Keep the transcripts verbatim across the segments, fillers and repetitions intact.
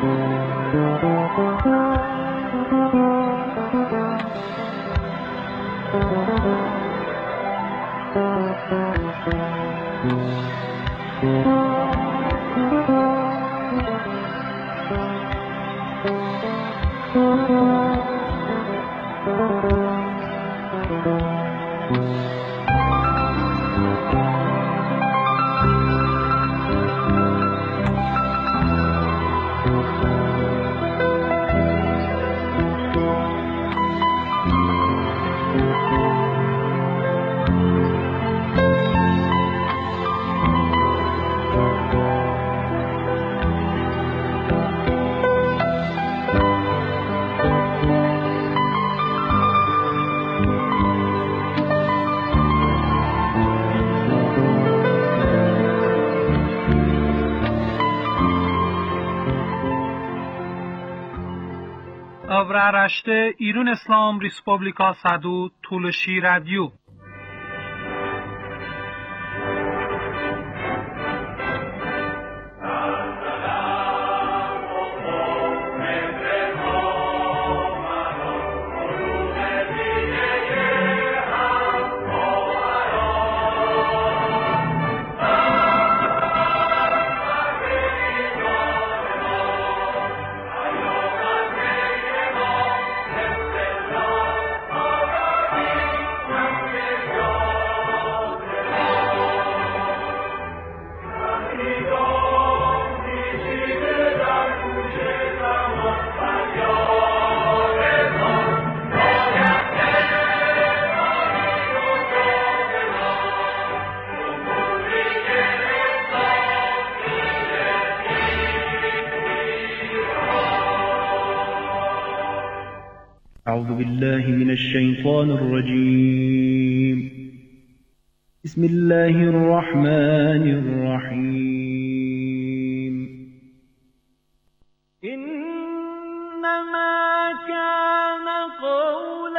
Avraaraște İran İslam Respublika Sadu Tulshi Radio. أعوذ بالله من الشيطان الرجيم بسم الله الرحمن الرحيم إنما كان قول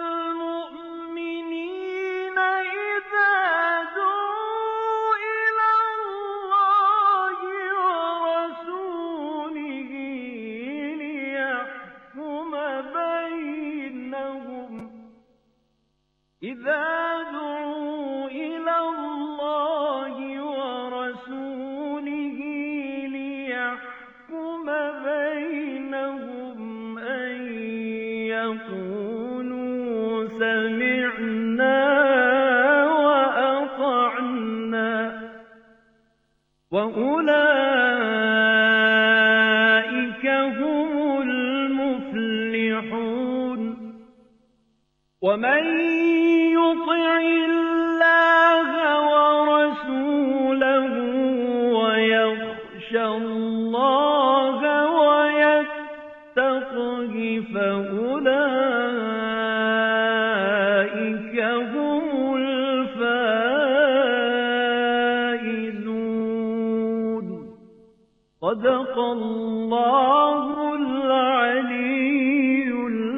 المؤمنين إذا دعوا إلى الله ورسوله ليحكم بينهم إذا دعوا إلى الله ورسوله ليحكم بينهم أن يقولوا سمعنا وأطعنا وأولئك هم المفلحون ومن يطع الله ورسوله ويخشى الله ويتقه فأولئك هم الفائزون صدق الله العلي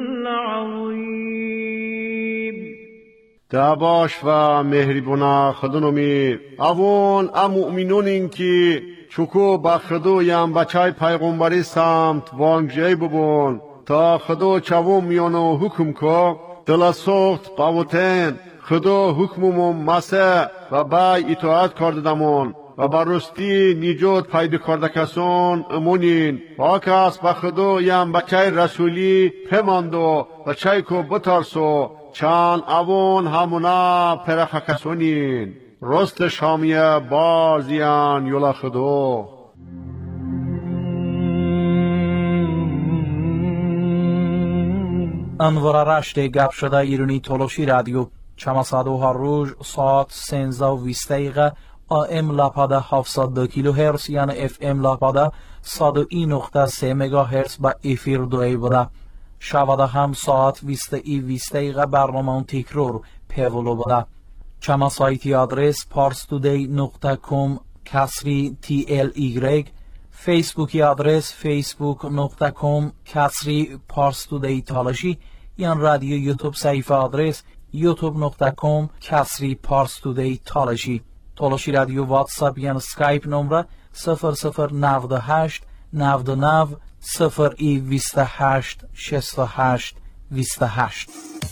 العظيم. دعواش و مهربونا خدنومی اوون ام مؤمنونین که چکو با خدو یم بچای پیغمبری سمت وانگجای ببون تا خدو چوم میانو حکم که دل سخت باوتن خدو حکممون مسه و بای اطاعت کردمون و برستی نیجات پیدا کرده کسان امونین با کس با خدو یم بچای رسولی پماندو بچای کو بترسو چان اوون همونا پرخ کسونین رست شامیه بازیان یولا خدو. انوار رشته گپ شده ایرانی تولوشی رادیو چماسادو هر روز ساعت سنزده و بیست دقیقه آم لاپاده هفتصد و دو کیلو هرتز یعنی اف ام لاپاده صد و یک نقطه سه مگا هرتز با افیر دوی بوده. شباده هم ساعت بیست ای بیست دقیقه برنامه تکرار پیولو بوده. چما سایتی آدرس parstoday نقطه com کسری تی ال ایگرگ، فیسبوکی آدرس facebook نقطه com کسری parstoday تالشی، یان رادیو یوتیوب صفحه آدرس youtube نقطه com کسری parstoday تالشی. تالشی رادیو واتساپ یان سکایپ نمره صفر صفر نود و هشت نود و نه صفر ای بیست و هشت شصت و هشت بیست و هشت.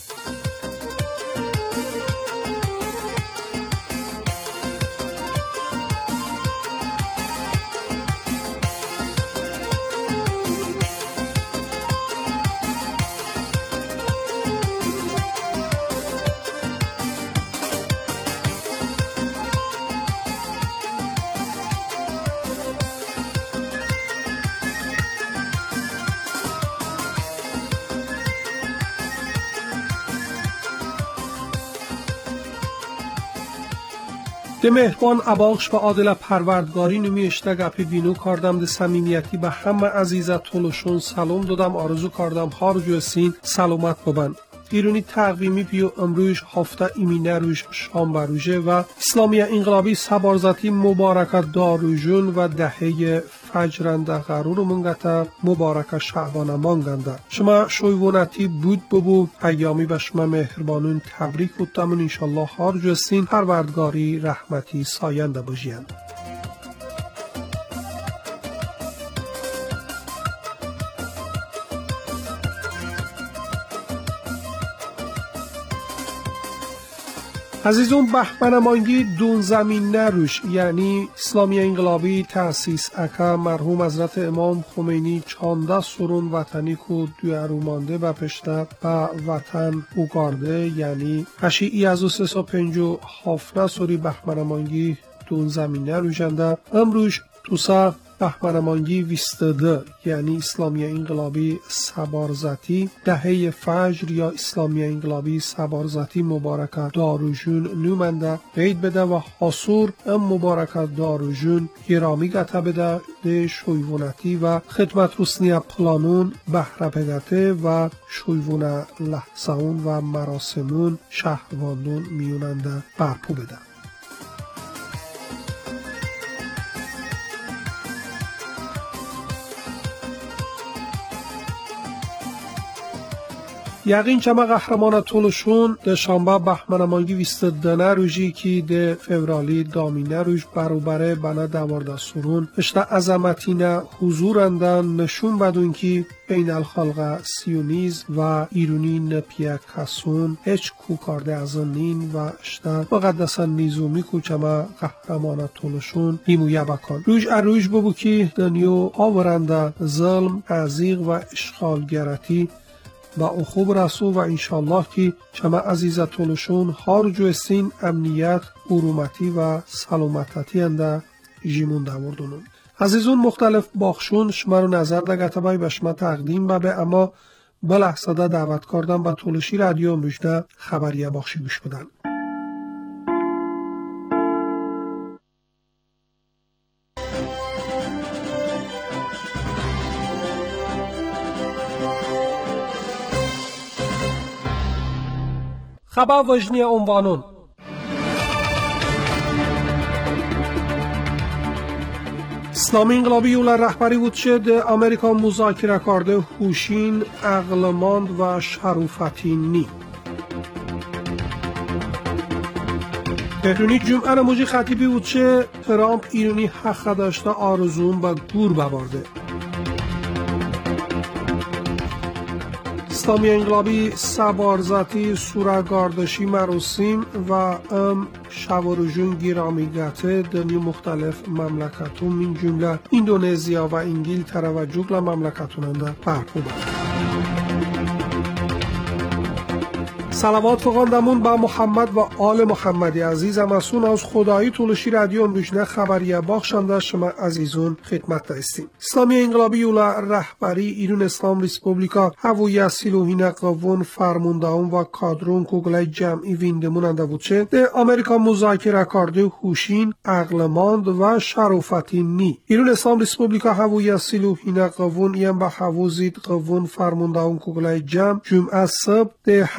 ده مهربان اباخش و عادل پروردگاری نمی اشته گپی بینو کردم ده صمیمیتی به همه عزیزت تولشون سلام دادم آرزو کردم هر جو سین سلامت ببن. ایرانی تقویمی پیو امروز هفته ایمینه روش شام بروژه و اسلامی انقلابی سبارزتی مبارکت داروژون و دهه فجرنده غرور منگته مبارک شعبانه مانگنده. شما شویونتی بود ببو ایامی به شما مهربانون تبریک بودتمون انشالله هر جو سین پروردگاری رحمتی ساینده بجیند. عزیزون بهمن مانگی دون زمین نروش یعنی اسلامی انقلابی تأسیس اکا مرحوم حضرت امام خمینی چانده سرون وطنی کو دوی ارومانده و پشته به وطن اوگارده یعنی هشی ای از و سه سا پنج و هفته سوری بهمن مانگی دون زمین نروشنده امروش توسا بهمن مانگی ویستده یعنی اسلامی انقلابی سبارزتی دهه فجر یا اسلامی انقلابی سبارزتی مبارکت داروژون نومنده قید بده و حصور ام مبارکت داروژون گرامی گته بده ده شویونتی و خدمت رسنی پلانون بهره پدته و شویون لحظهون و مراسمون شهرواندون میوننده برپو بده. یقین چما قهرمان تولشون ده شنبه بهمن مانگی ویست دنه روژی که ده فورالی دامینه روش بروبره بنا دوارده سرون اشتا عظمتینه حضورندن نشون بدون که بین الخلق سیونیز و ایرونی نپیه کسون هیچ کوکارده از نین و اشتا مقدسا نیزومی کو چما قهرمان تولشون نیمویه بکن. روش اروش ببو که دنیو آورنده ظلم، عزیق و اشغالگرتی با اخوب رسول و انشالله که شما عزیزت تولشون هر جو سین امنیت، ارومتی و سلامتی انده جیمون دوردونون. عزیزون مختلف باخشون شما رو نظر دگته بای به شما تقدیم با به اما بلحظه دعوت کردم با تولشی رادیو مجده خبریه باخشی گوش بدن. خبر وجنی عنوانون اسلامی انقلابی اولا رهبری بود شد امریکا مذاکره کرده هوشین عقلماند و شروفتینی. تهرانی جمعه نموجی خطیبی بود شد ترامپ ایرانی حق داشته آرزون با گور ببارده. اسلامی انقلابی سبارزتی سورگاردشی مراسم و ام شوارجون گیرامیگته دنی مختلف مملکتون من جمله اندونزیا و انگلتره و جگل مملکتوننده برپو برد. صلوات فقاندمون با محمد و آل محمدی عزیز امسون از خدایی تولشی رادیو امروجنه خبریه باخشنده شما عزیزون خدمت داشتیم. اسلامی انقلابی اولا رهبری ایران اسلام ریسپوبلیکا هویت سیلوهین قوون فرماندهان و کادرون کوگلای جمعی ویندموننده بود چه ده امریکا مذاکره کرده هوشین عقلماند و شروفتینی. ایران اسلام ریسپوبلیکا هویت سیلوهین قوون یم با هوزید قوون فرماندهان کوگلای جمع جمعه صبح ده همه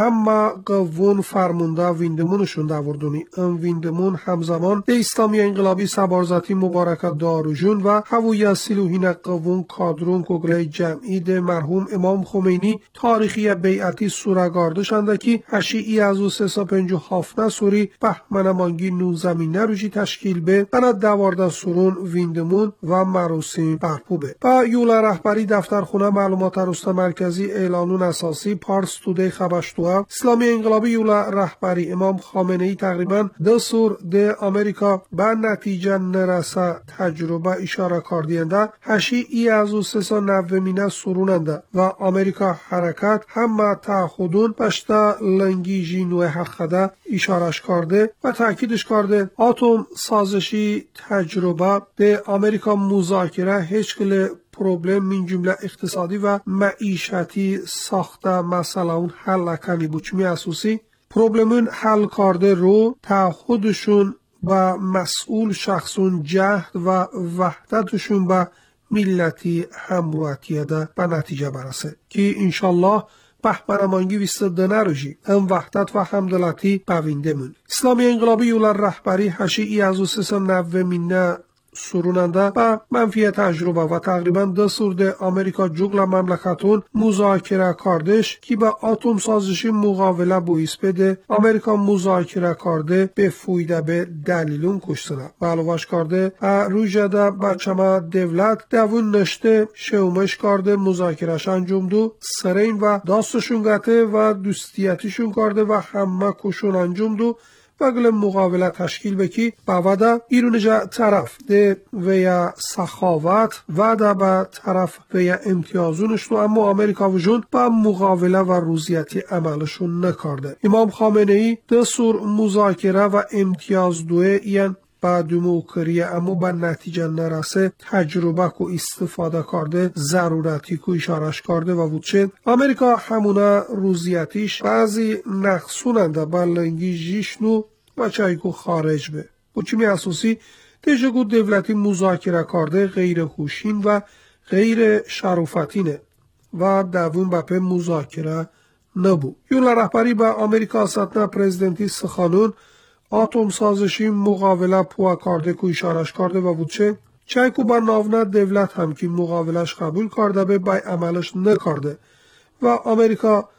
و قوون فرمونده ویندمونشون دوردونی. ام ویندمون همزمان به اسلامی انقلابی سبارزاتی مبارکت داروجون و هووی سیلوهین قوون کادرون گگله جمعی ده مرحوم امام خمینی تاریخی بیعتی سورگاردشنده که هشی از او سه سا پنج و هفته سوری بهمنمانگی نون زمینه روشی تشکیل به بنا دوارده سورون ویندمون و مراسم برپوبه. با یولا رهبری دفترخونه معلومات رسته مرکزی اعلانون اساسی پارس توده خبشتوه اسلامی انقلابی یولا رهبری امام خامنه ای تقریبا دو سور ده امریکا به نتیجه نرسه تجربه اشاره کردینده هشی ای از او سه سا نومینه سروننده و امریکا حرکت همه تعهدون پشتا لنگی جینو حقده اشارش کرده و تاکیدش کرده آتوم سازشی تجربه ده امریکا مذاکره هیچ کل پروبلم من جمله اقتصادی و معیشتی ساخته مسئله اون حل کنی بود. چمی اساسی پروبلمون حل کرده رو تعهدشون و مسئول شخصون جهد و وحدتشون به ملتی همروتیه ده به نتیجه برسه که انشالله بهمنمانگی ویستده نروژی هم وحدت و همدلتی بوینده من. اسلامی انقلابی یولا رهبری هشی ای از او سه نومینه سروننده و منفی تجربه و تقریبا دو سورده امریکا جوگل مملکتون مذاکره کردش که با آتوم سازشی مقابله بویس بده امریکا مذاکره کرده به فویده به دلیلون کشتنه و علاوهش کرده روی جده بچما دولت دوون نشته شومش کرده مذاکرهش انجام دو سرین و داستشون گته و دوستیتیشون کرده و همه کشون انجام دو و گل مقابله تشکیل بکی با ودا ایرون جا طرف ده ویا سخاوت ودا با طرف ویا امتیازونشون اما امریکا وجون با مقابله و روزیتی عملشون نکرده. امام خامنه ای ده سور مذاکره و امتیاز دوه این با دموکراسی اما با نتیجه نرسه تجربه کو استفاده کرده ضرورتی کو اشارش کرده و وچه امریکا همونه روزیتیش بعضی نقصوننده با لنگی جیشنو و چایکو خارج به و چمی اساسی تجگو دولتی مذاکره کرده غیر هوشین و غیر شرفتینه و دوون بپه مذاکره نبو. یولا رهبری با امریکا ساتنا پرزیدنتی سخانون آتوم سازشی مقابله پوا کرده که اشارش کرده و بودچه چای که با ناونا دولت هم که مقابلش قبول کرده به بای عملش نکرده و امریکا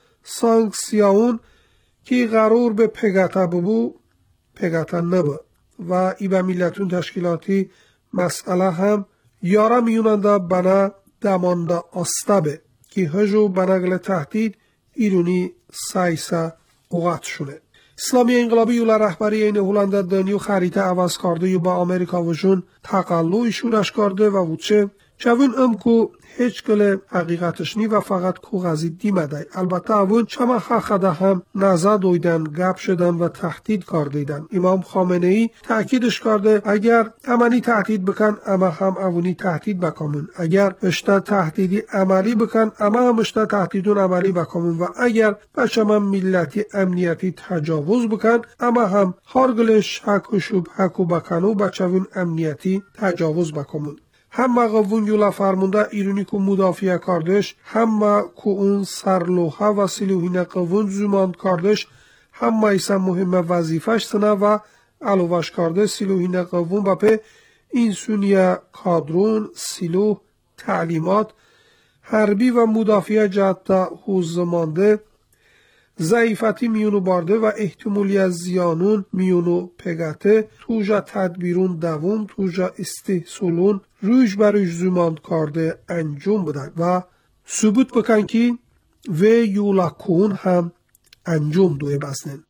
سانکسیون که قرار به پگتا ببو پگتا نبود و ای به ملتون تشکیلاتی مسئله هم یارا میوننده بنا دمانده آستبه که هجو بناگل تهدید ایرونی سایسا اوقات شونه. اسلامی انقلابی یولا رهبری این هولندا دنیو خریطه عوض کرده و با امریکا وجون تقلو شورش کرده و وچه چون ام کو هیچ کل حقیقتش نی و فقط کو غزی دیمده. البته اون چما خخده هم نزد دویدن گپ شدن و تهدید کردیدن. امام خامنه ای تاکیدش کرده اگر امنی تهدید بکن اما هم اونی تهدید بکنن، اگر اشتا تهدیدی عملی بکن اما هم اشتا تهدیدون عملی بکنن و اگر بچما ملتی امنیتی تجاوز بکن اما هم هرگلش حق و شبه کو بکنو بچوون امنیتی تجاوز بکنن. همه قوون یولا فرمونده ایرونی که مدافع کردش، همه که اون سرلوحه و سلوحین قوون زمان کردش، همه ایسا مهم وظیفش سنه و علاوش کرده سلوحین قوون و په این سونیه کادرون، سلوح، تعلیمات، حربی و مدافع جهت حوز زمانده، ضعیفتی میونو بارده و احتمالی از زیانون میونو پگته توجا تدبیرون دوم توجا استحصولون روش بروش زمان کرده انجام بدن و ثبوت بکن که و یولا کون هم انجام دوه بزنن.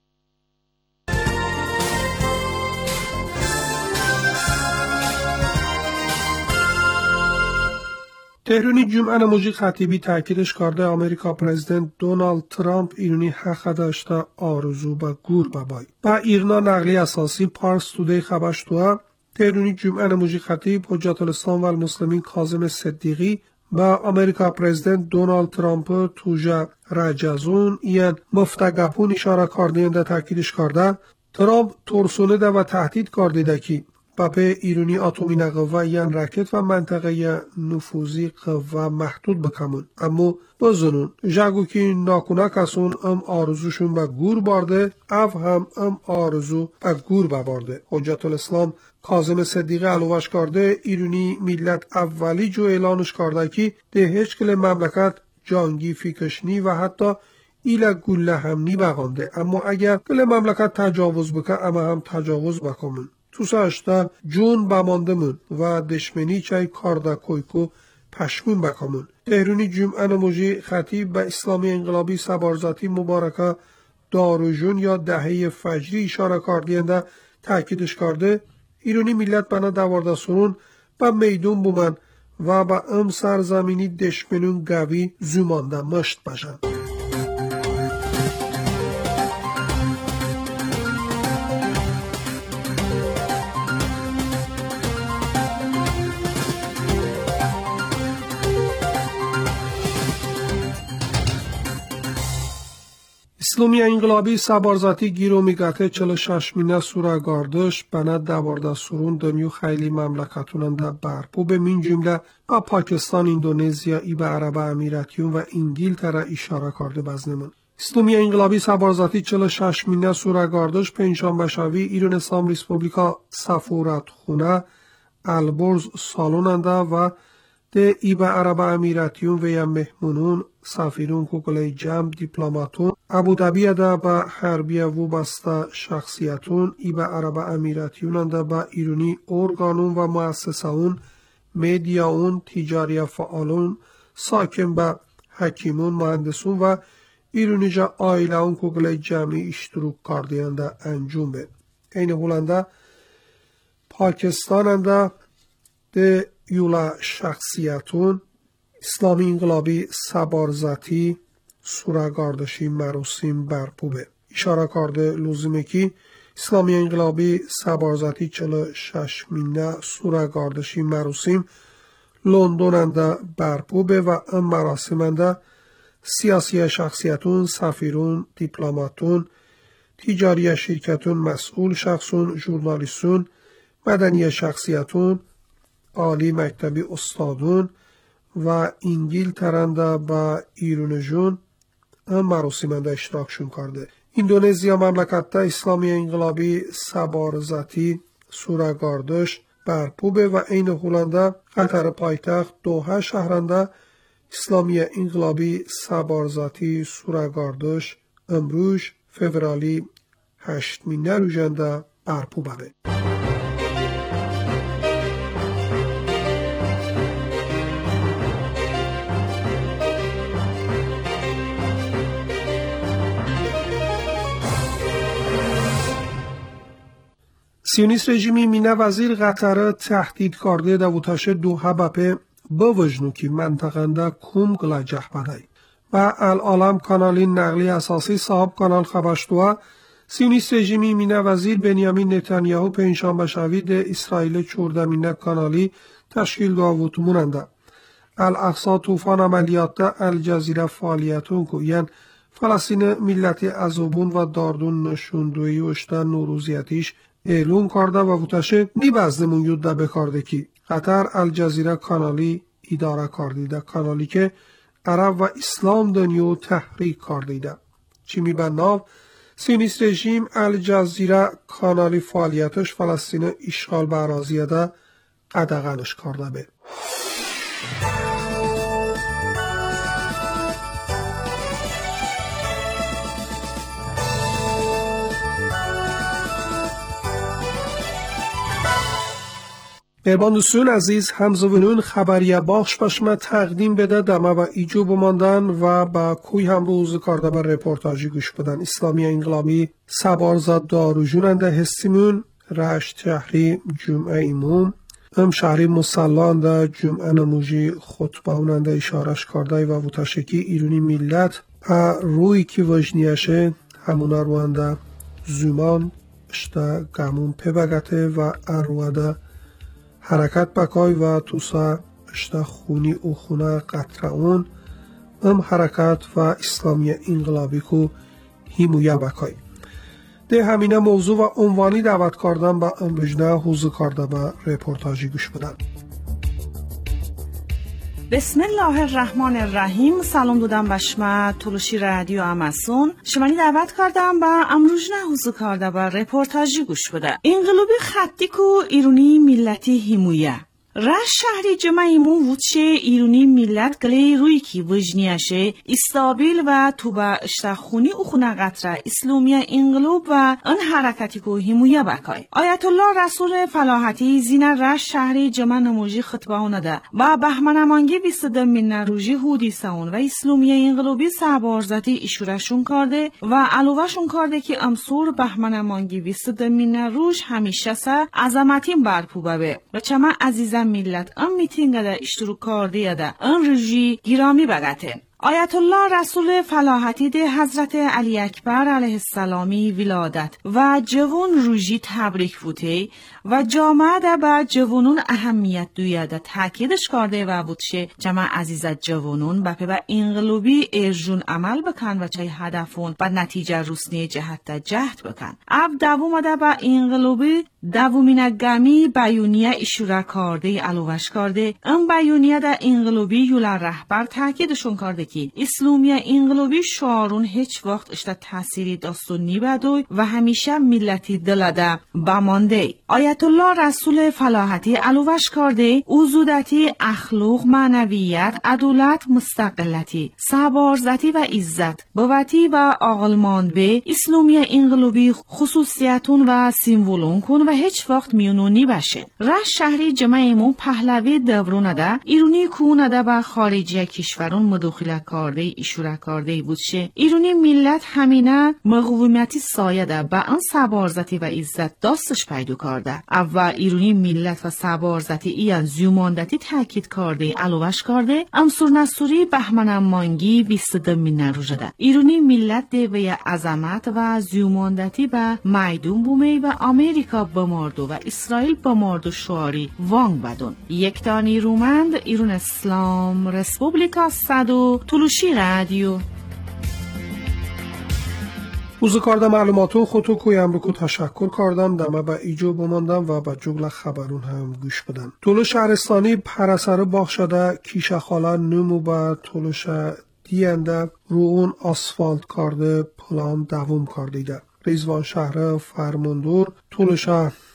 تهرانی جمعه نموجی خطیبی تاکیدش کرده امریکا پرزیدنت دونالد ترامپ ایرانی حق داشته آرزو با گور بابای. با ایرنا نقلی اساسی پارس توده خبرش توه تهرانی جمعه نموجی خطیب حجت الاسلام و المسلمین کاظم صدیقی با امریکا پرزیدنت دونالد ترامپ توجه رجزون این مفتگپون اشاره کرده انده تاکیدش کرده ترامپ ترسونه ده و تهدید کرده ده که بپی ایرونی اتمی نقوه یان راکت و منطقه نفوذی قوه محدود بکمون. اما بزنون جاگو که ناکونا کسون ام آرزوشون به گور بارده او هم ام آرزو به گور ببارده. حجت الاسلام کاظم صدیقه علوش کرده ایرونی ملت اولی جو اعلانش کرده که ده هیچ کل مملکت جانگی فیکشنی و حتی ایلا گله هم نی بغانده. اما اگر کل مملکت تجاوز بکه اما هم تجاوز بکمون. توسا اشتا جون بمانده من و دشمنی چای کارده کویکو پشمون بکمون. تهرونی جمعه نموجی خطیب به اسلامی انقلابی سبارزاتی مبارکه داروجون یا دهه فجری اشاره کردینده تاکیدش کرده ایرانی ملت بنا دوارده سرون با میدون بومن و با ام سرزمینی دشمنون گوی زمانده مشت باشن. اسلامی انقلابی سبارزاتی گیرو میگته چل و شش مینه سوره گاردش بنا دوارده سرون دمیو خیلی مملکتونن در برپو به من جمله با پاکستان، اندونزیا، ای به عرب امیراتیون و انگلتره اشاره کرده بزنمون. اسلامی انقلابی سبارزاتی چل و شش مینه سوره گاردش پنجشنبه شوی ایران اسلام ریسپوبلیکا سفارت خونه البرز سالوننده و ده ای به عرب امیراتیون و یا مهمونون سفیرون کوکله جمع دیپلماتون ابودبی ده با حربیه و بسته شخصیتون ای به عرب امیراتیون ده با ایرونی ارگانون و مؤسسهون میدیاون تجاری فعالون ساکن با حکیمون مهندسون و ایرونی جا آیلهون کوکله جمعی اشتروک کردینده انجام به این هولنده پاکستان ده ده یولا شخصیتون اسلامی انقلابی سبارزاتی سوره گاردشی مراسم برپوبه. اشاره کرده لزومه که اسلامی انقلابی سبارزاتی چل و شش مینه سوره گاردشی مراسم لندننده برپوبه و ام مراسمنده سیاسی شخصیتون، سفیرون، دیپلماتون، تجاری شرکتون، مسئول شخصون، ژورنالیستون، مدنی شخصیتون، عالی مکتبی استادون و انگلترنده با ایرونجون هم مراسمنده اشتراکشون کرده. اندونزیا مملکت اسلامی انقلابی سبارزاتی سوره گاردش برپوبه و این هولنده قطر پایتخت دوحه شهرنده اسلامی انقلابی سبارزاتی سوره گاردش امروز فوریه هشتمینه روزنده برپوبه. سیونیست رژیمی مینه وزیر قطر تهدید کرده دوتاش دوحه بپه بوجنو که منطقنده کم گلا جهبده و العالم کانالی نقلی اساسی صاحب کانال خبشتوه سیونیست رژیمی مینه وزیر بنیامین نتانیاهو پنجشنبه شوید اسرائیل چورده مینه کانالی تشکیل داوت موننده الاقصا طوفان عملیات الجزیره فعالیتون که یعنی فلسطین ملت عذابون و داردون نشوندوی اشتن نوروزیتیش اعلون کرده و بوتشه نی بزدمون یوده بکارده که قطر الجزیره کانالی اداره کردیده کانالی که عرب و اسلام دنیو تحریک کردیده چی می بناو سیونیست رژیم الجزیره کانالی فعالیتش فلسطین اشغال به اراضیه ده قدغنش کرده به مهربان دوستان عزیز همزوینون خبریه باخش باشما تقدیم بده دمه و ایجو بماندن و با کوی هم روز کارده بر رپورتاجی گوش بدن اسلامی انقلابی سبارزاد داروجوننده هستیمون رشت شهری جمعه ایموم ام شهری مسلانده جمعه نموجی خطبه اوننده اشارش کرده و وطاشکی ایرونی ملت روی که وجنیشه همونا روانده زمان اشتا گمون پبگته و ارواده حرکت بکای و توسا اشتا خونی او خونه قطره اون ام حرکت و اسلامی انقلابی کو هیمویا بکای ده همینه موضوع و عنوانی دعوت کردم با امروجنه حوزه کرده به رپورتاجی گوش بدن. بسم الله الرحمن الرحیم. سلام دادم به شما تلوشی رادیو اماسون. شمانی دعوت کردم با امروجنه حوزه کرده به رپورتاجی گوش بده. انقلاب خطی کو ایرانی ملتی همویه راش شهری جمعیمون وچه ایرانی ملت گلی روی کی وجنیشه استابیل و توبه اشتخونی او خونه قطره اسلامیه انقلاب و ان حرکتی که همویه بکای. آیت الله رسول فلاحتی زینه راش شهری جمع نموجی خطبه هنده و بهمنمانگی بیست دم من روژی هودی سون و اسلامیه انقلابی سهبارزتی اشورشون کرده و علاوهشون کرده که امسور بهمنمانگی بیست دم من روژ همیشه سه عظمتین برپو ببه و چما عزیزم ملت ام میتینگ ده اشتراک کرده ده ام رژی گرامی بگته. آیت الله رسول فلاحتی ده حضرت علی اکبر علیه السلامی ولادت و جوان روژی تبریک بوده و جامعه ده به جوانون اهمیت دویه ده تاکیدش کرده و بودشه جمع عزیزت جوانون با به انقلابی ارجون عمل بکن و چای هدفون و نتیجه روسنی جهت ده جهت بکن. اب دوم ده با انقلابی دومین گمی بیانیه اشاره کرده علوش کرده ام بیانیه ده انقلابی یول رهبر تاکیدشون کرده که اسلامیه انقلابی شعارون هیچ وقت اشتا تأثیری داستون نیبدوی و همیشه ملتی دلده بمانده. آیت الله رسول فلاحتی علوش کرده اوزودتی اخلاق معنویت عدالت مستقلتی سبارزتی و عزت بوتی و عقلماند به اسلامیه انقلابی خصوصیتون و سیمبولون کن و هیچ وقت میونونی بشه. رش شهری جمعیمون پهلوی دورونه ده ایرونی کونه ده با خارجی کشورون مداخله کرده اشاره کرده بودشه. ایرونی ملت همینه مقومتی سایه ده با ان سبارزتی و عزت داستش پیدا کرده. اول ایرونی ملت و سبارزتی ایان زیوماندتی تاکید کرده علوش کرده امسور نصوری بهمن مانگی بیست دم من روژه ده. ایرونی ملت ده به عظمت و زیوماندتی به میدون بومی و امریکا بماردو و اسرائیل بماردو شعاری وانگ بدون. یک تانی رومند ایرون اسلام رسپوبلیکا صدو تلوشی رادیو. اوزه کارده معلوماتو خودتو کویم رو که تشکر کردم دمه با ایجو بماندم و با جگل خبرون هم گوش بدن. طول شهرستانی پرسر باخ شده کیشه خاله نمو با طولش دینده رو اون آسفالت کرده پلان دوم کردیده. ریزوان شهر فرماندور طولش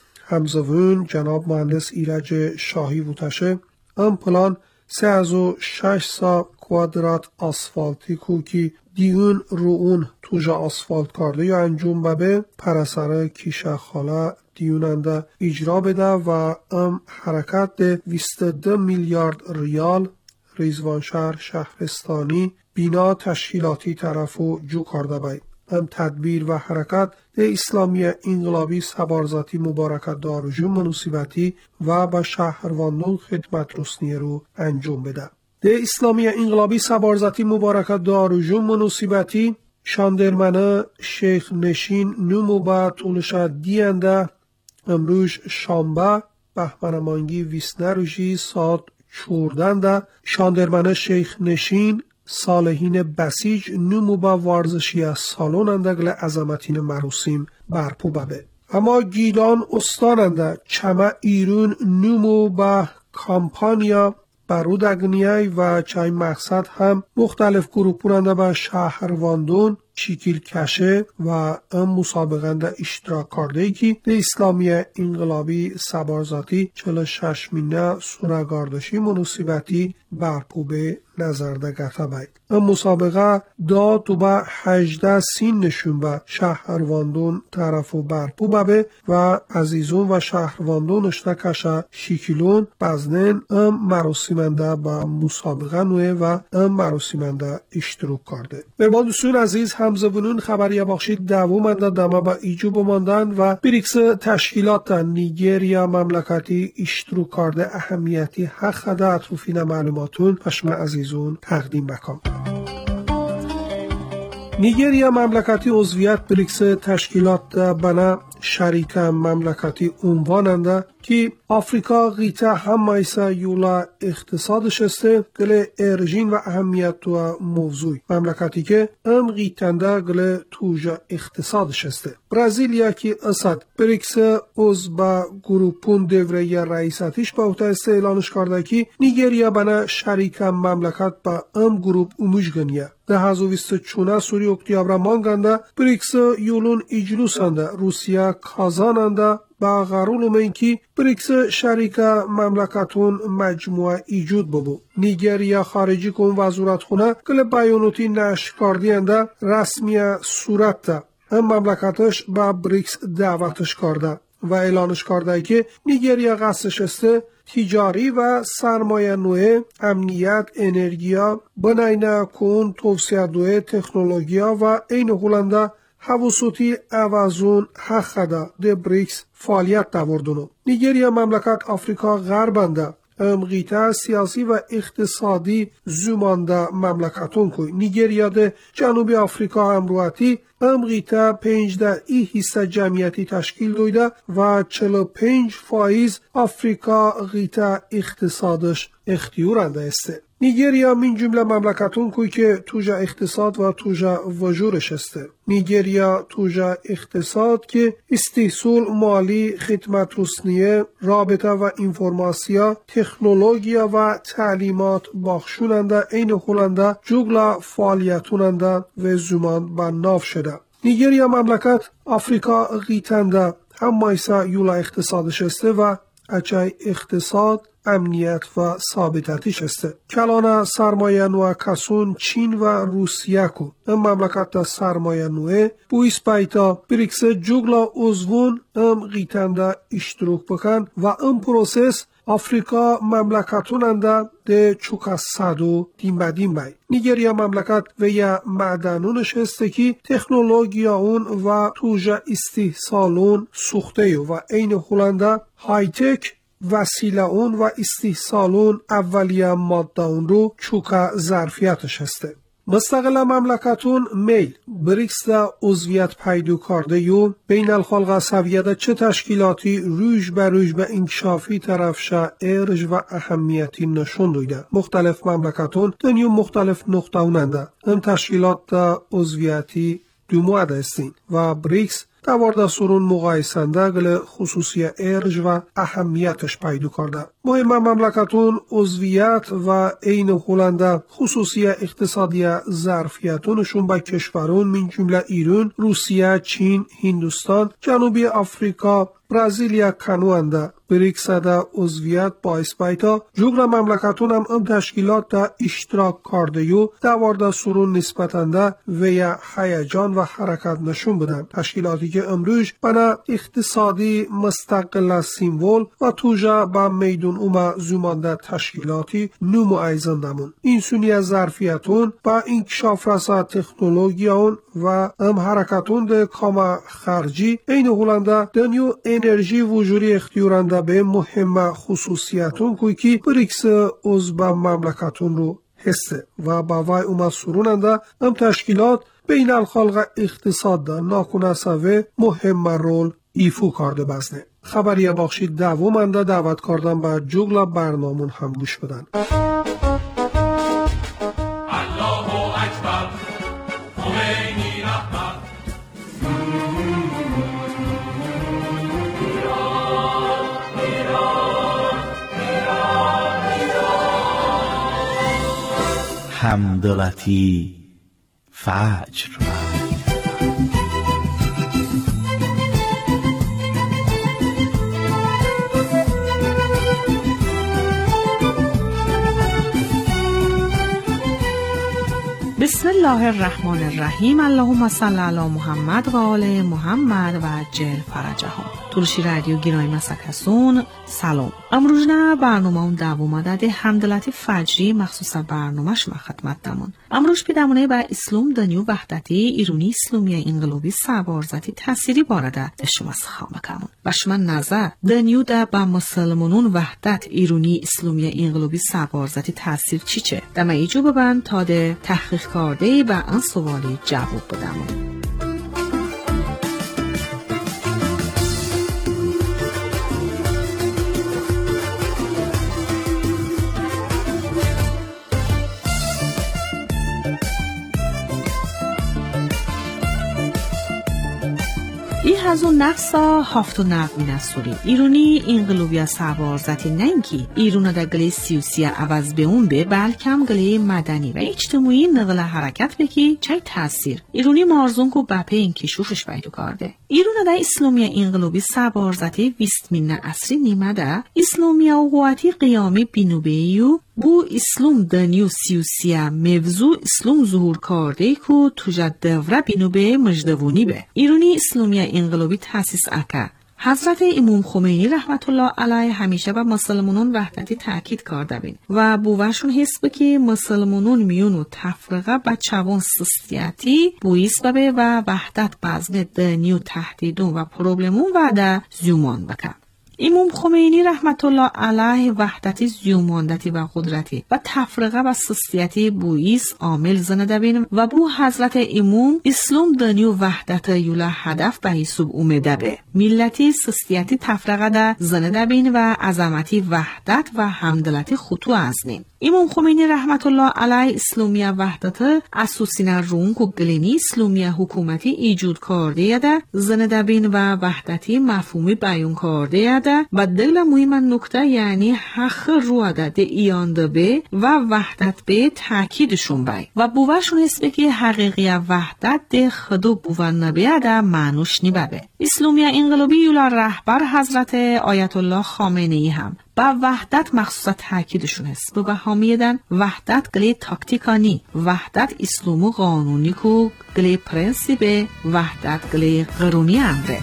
همزوون جناب مهندس ایرج شاهی بوتشه ام پلان سه از و شش سا کوادرات آسفالتی کوکی دیون رو اون توجا آسفالت کرده یا انجام ببه پرسر کیشه خاله دیوننده اجرا بده و ام حرکت ده بیست و دو میلیارد ریال ریزوان شهر شهرستانی بینا تشکیلاتی طرفو جو کرده باید. ام تدبیر و حرکت ده اسلامی انقلابی سبارزاتی مبارکت دارجون منوسیبتی و با شهرواندون خدمت رسنی رو انجام بده. ده اسلامی انقلابی سبارزاتی مبارکت دارجون منوسیبتی شاندرمنه شیخ نشین نمو با طولش دینده امروز شنبه بهمنمانگی ویسنه روژی ساعت چوردنده شاندرمنه شیخ نشین صالحین بسیج نمو با ورزشی از سالون اندگل عظمتین مراسم برپو ببه. اما گیلان استاننده چمه ایرون نمو با کامپانیا برودگنیای و چای مقصد هم مختلف گروپوننده با شهرواندون چیکیل کشه و ام مسابقنده اشتراک کرده که ده اسلامی انقلابی سبارزاتی چهل و شش مینه سورگاردشی منوسیبتی برپو به نظر ده گرده باید. ام مسابقه دا تو با هجده سین نشون به شهرواندون طرفو برپو ببه و عزیزون و شهرواندون اشتکشه شیکیلون بزنین ام مراسمنده با مسابقه نوه و ام مراسمنده اشتراک کرده. برباد دوستون عزیز همزبونون خبری بخشید دوامنده دمه با ایجو بماندن و بریکس تشکیلات نیگریا مملکتی اشتراک کرده اهمیتی حق ده اطروفین معلوماتون پشم عزیزون تقدیم بکن. نیگریا مملکتی عضویت بریکس تشکیلات بنا شریک مملکتی عنواننده ki Afrika gita hammaysa yula iqtisad şeste gele erjin ve ahamiyet tu mevzuy. Memleketi ki em gitanda gele tuja iqtisad şeste. Brazilya ki asad بریکس از با گروپون دوره رئیساتیش با اوتا اعلانش کرده که نیگریا بنا شریک مملکت با ام گروپ اوموش گنیه. ده هزار و بیست و چهار سوری اکتیابر مانگنده بریکس یولون اجلوسنده روسیا کازاننده با غرول منکی بریکس شریک مملکتون مجموعه ایجود ببو. نیگریا خارجی کن وزارت خونه کل بیانوتی نشر کردینده رسمی صورت ده. هم مملکتش با بریکس دعوتش کرده و اعلانش کرده که نیگریا قصدش است تجاری و سرمایه نوع امنیت انرژیا بناینه کن توسعه دوه تکنولوژیا و این هولنده حواسوتی اوازون حقده ده بریکس فعالیت دوردونو. نیگریا مملکت آفریقا غربنده ام قیطه سیاسی و اقتصادی زمانده مملکتون کوی. نیگریا ده جنوبی آفریقا امروتی ام قیطه پنجده ای حصه جمعیتی تشکیل دویده و چهل و پنج فایز آفریقا قیطه اقتصادش اختیورنده است. نیگریا من جمله مملکتون کوی که توجه اقتصاد و توجه وجورش است. نیگریا توجه اقتصاد که استحصال مالی، خدمت رسنیه، رابطه و انفرماسیا، تکنولوژیا و تعلیمات بخشوننده این هولنده جگلا فعالیتوننده و زمان به ناف شده. نیگریا مملکت آفریقا قیتنده هم مایسا یولا اقتصادش است و اچای اقتصاد امنیت و ثابتتیش است. کلان سرمایه نوع کسون چین و روسیه کو. ام مملکت دا سرمایه نوع بویس بایتا بریکس جگلا ازوون ام قیتنده اشتروک بکن و ام پروسس آفریقا مملکتوننده ده چوکا سادو دیم با دیم بای. نیگریا مملکت و یا معدنونش هسته که تکنولوژیا اون و توجه استحصالون سوخته و این هولنده های تک وسیله اون و استحصالون اولیه ماده اون رو چوکا ظرفیتش هسته. مستقل مملکتون میل بریکس دا عضویت پیدا کرده یو بین الخلق سویده چه تشکیلاتی روش بر روش به انکشافی طرفشه ارج و اهمیتی نشون دویده. مختلف مملکتون دنیو مختلف نقطه اوننده. این تشکیلات دا عضویتی دو موعده استین و بریکس دوارده سرون مقایسنده گل خصوصی ارج و اهمیتش پیدا کرده. مهم مملکتون عضویت و این هولنده خصوصی اقتصادی ظرفیتونشون با کشورون من جمله ایران، روسیه، چین، هندوستان، جنوبی آفریقا، برزیلیا کنونده. بریکس دا عضویت باعث بایتا جغر مملکتون هم ام تشکیلات دا اشتراک کرده یو دوارده سرون نسبتنده و یا هیجان و حرکت نشون بدن. تشکیلاتی که امروز بنا اقتصادی مستقل سیمبول و توجه با میدون اوما زمانده تشکیلاتی نمو ایزندمون. این سونی از ظرفیتون با انکشاف رسا تکنولوژیاون و ام حرکتون ده کام خرجی این هولنده دنیو انرژی وجوری اختیورنده به مهم خصوصیتون کوی که بریکس عضو مملکتون رو هسته و با وای اومد سروننده ام تشکیلات بین الخلق اقتصاد ده ناکنه سوه مهم رول ایفو کرده بزنه. خبری بخشید دوامنده دعوت کردن با جگل برنامون هم گوش بدن. همدلتی فجر بسم الله الرحمن الرحیم. اللهم صل علی محمد و آل محمد و عجل فرجهم. تلوشی رادیو گیرای مسکسون سلام. امروز نه برنامه اون دوام عدد حمدلتی فجری مخصوصا برنامهش ما خدمت دمون. امروز پیدمونه با اسلام دنیو وحدتی ایرونی اسلامی انقلابی سبارزتی تأثیری بارده شما سخامه کمون. بشمن نظر دنیو ده با مسلمانون وحدت ایرونی اسلامی انقلابی سبارزتی تأثیر چی چه؟ دم ایجو ببن تا ده تحقیق کرده و ان سوالی جواب بدمون. ای هزو نفسا هفتو نقمی نسوری ایرونی انقلوبیا سوارزتی ننکی ایرون دا گلی سیوسی عوض به اون به بلکم گلی مدنی و اجتماعی نقل حرکت بکی چای تاثیر ایرونی مارزون کو بپه این کشوفش بایدو کارده ایرون دا اسلامیا انقلوبی سوارزتی ویستمین اصری نیمه دا اسلامیا و قواتی قیامی بینوبیو بو اسلام دنیو سیوسیا موضوع اسلام ظهور کرده که توجد دوره بینو به مجدوونی به ایرانی اسلامی انقلابی تاسیس اکا حضرت امام خمینی رحمت الله علیه همیشه به مسلمانان وحدتی تاکید کرده بین و بوشون حس بکی مسلمانان میونو تفرقه با چوان سستیاتی بویس ببه و وحدت بازن دنیو تهدیدون و پروبلمون وعده زیومان بکن. امام خمینی رحمت الله علیه وحدتی زیوماندتی و قدرتی و تفرقه و سستیتی بویس عامل زنده بین و بو حضرت امام اسلام دنیو وحدت یولا هدف به حساب اومده به ملتی سستیتی تفرقه ده زنده بین و عظمتی وحدت و همدلتی خطو ازنین. امام خمینی رحمت الله علیه اسلامی وحدت اساسین رون کو گلینی اسلامی حکومتی ایجاد کرده ده زنده بین و وحدتی مفهومی بیان کرده ده و دل مهم نکته یعنی حق رواده ده ایانده به و وحدت به تاکیدشون بای و بوشون اسمه که حقیقی وحدت ده خدو بوان نبیه ده معنوش نیبه اسلامی انقلابی یولا رهبر حضرت آیت الله خامنه ای هم با وحدت مخصوصا تاکیدشون هست با حامیدن وحدت گلی تاکتیکانی وحدت اسلام قانونی کو گلی پرنسیب وحدت گلی قانونی امره.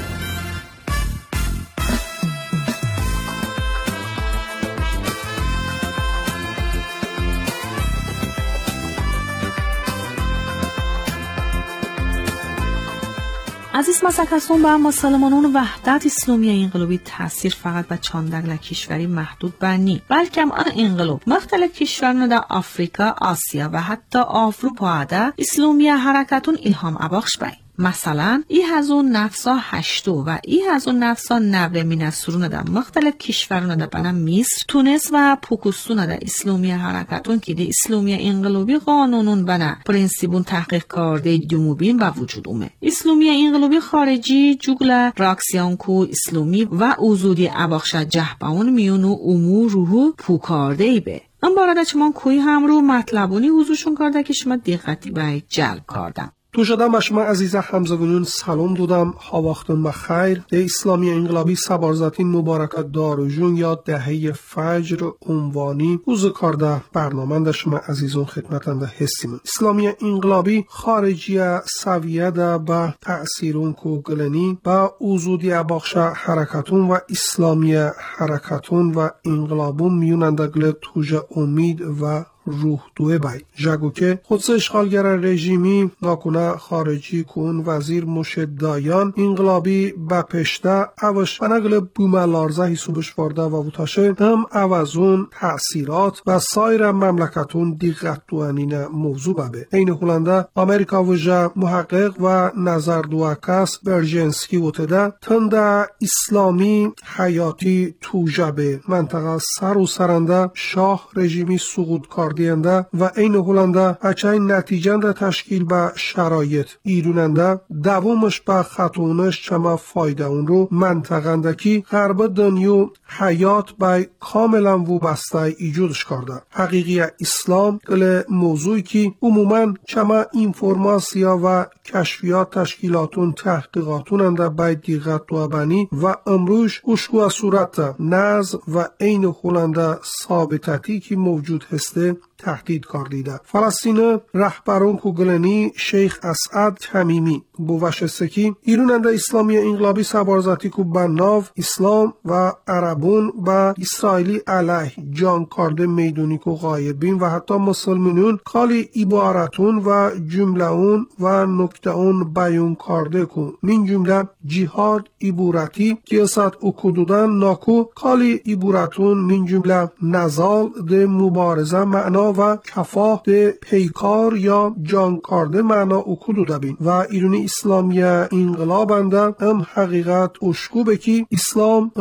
عزیز مسکسون با مسلمانان وحدت اسلامی انقلابی تاثیر فقط به چندگل کشوری محدود بنی بلکه آن انقلاب مختلف کشوران در آفریقا، آسیا و حتی اروپا ده اسلامی حرکتون الهام ابخش بای. مثلا ای هزون نفسا هشتو و ای هزون نفسا نوه من سرون ده مختلف کشوران ده بنا مصر، تونس و پاکستان ده اسلامی حرکتون که ده اسلامی انقلابی قانونون بنا پرنسیبون تحقیق کرده جموبین و وجود اومه. اسلامی انقلابی خارجی جوگل راکسیانکو اسلامی و اوزودی ابخش جهبان میونو امور روحو پوکارده ای به. این بارده چمان کوی هم رو مطلبونی حضورشون کرده که شما دقتی باید جلب کردم. تو شدم به شما عزیزه همزگونیون سلام دودم ها وقتون بخیر ده اسلامی انقلابی سبارزتین مبارکت داروجون یا دهه فجر عنوانی اوزو کرده برنامه ده شما عزیزون خدمتنده هستیم. اسلامی انقلابی خارجی سویه ده با تأثیرون کو گلنی با اوزودی بخش حرکتون و اسلامی حرکتون و انقلابون میوننده گل توجه امید و روح دوه بای جگو که خودس اشغالگر رژیمی ناکنه خارجی کن وزیر مشدایان انقلابی با پشته اوش بنگل بوملارزه حسوبش وارده و وطاشه هم اوزون تأثیرات و سایر مملکتون دیقت دوانین موضوع ببه. این هلنده امریکا وجه محقق و نظر دوکس برژنسکی وطده تنده اسلامی حیاتی توجه به منطقه سر و سرنده شاه رژیمی سقوط کرد و این هلنده اچای نتیجه ده تشکیل به شرایط ایروننده دوامش به خطونش چما فایده اون رو منطقندکی غرب دنیو حیات به کاملا وابسته ایجادش کرده. حقیقی اسلام گل موضوعی که عموما چما اینفورماسیا و کشفیات تشکیلاتون تحقیقاتون انده به دیغت دوابنی و امروش اشکو صورت نز و این هلنده ثابتتی که موجود هسته تهدید کردیده. فلسطین رهبران کوگلنی شیخ اسعد تمیمی بوشسته که ایروننده اسلامی انقلابی سبارزتی کو بناو اسلام و عربون و اسرائیلی علیه جان کرده میدونی کو غایبین و حتی مسلمانون کالی عبارتون و جمله اون و نکته اون بیان کرده کو من جمله جهاد عبارتی کیاست او کدودن ناکو کالی عبارتون من جمله نزال ده مبارزه معنا و کفاه ده پیکار یا جان کرده معنا او کدوده بین و ایرونی اسلامی انقلاب انده ام حقیقت اشکو بکی اسلام ام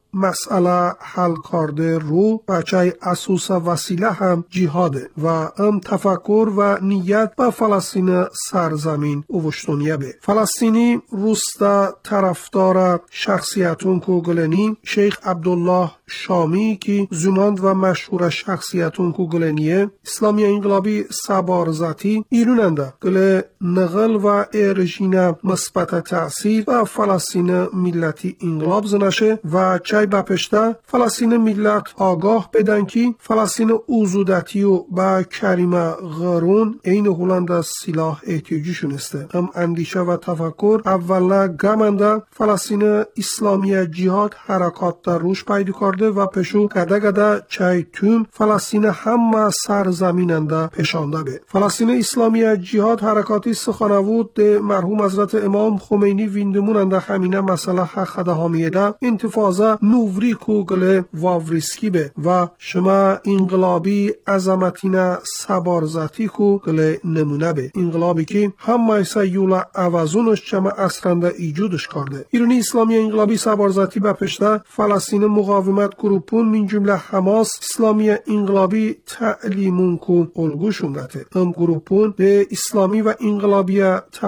مسئله حل کرده رو بچه اساس وسیله هم جهاده و ام تفکر و نیت به فلسطین سرزمین اوشتونیه به. فلسطینی روستا طرفدار شخصیتون کو گلنی شیخ عبدالله شامی که زماند و مشهور شخصیتون کو گلنیه اسلامی انقلابی سبارزتی ایروننده گل نغل و ارژین مثبت تأثیر و فلسطین ملتی انقلاب زنشه و چای بپشته فلسطین ملت آگاه بدن که فلسطین اوزودتی و با کریم غرون این هولند سلاح احتیاجیشون استه. هم اندیشه و تفکر اولا گمنده فلسطین اسلامی جهاد حرکات در روش پیدا کرده و پشو گده گده چای توم فلسطین همه سرزمیننده پشانده به. فلسطین اسلامی جهاد حرکاتی سخنوود مرحوم حضرت امام خمینی ویندموننده همینه مسئله حق ده هامیده انتفاضه نوری کوگل واوریسکی به و شما انقلابی عظمتین سبارزتی کوگل نمونه به. انقلابی که همه سیولا عوضونش چما اصرنده ایجودش کرده. ایرانی اسلامی انقلابی سبارزتی به پشته فلسطین مقاومت گروپون من جمله حماس اسلامی انقلابی تعلیمون کو الگوشون دته. هم گروپون به اسلامی و انقلابی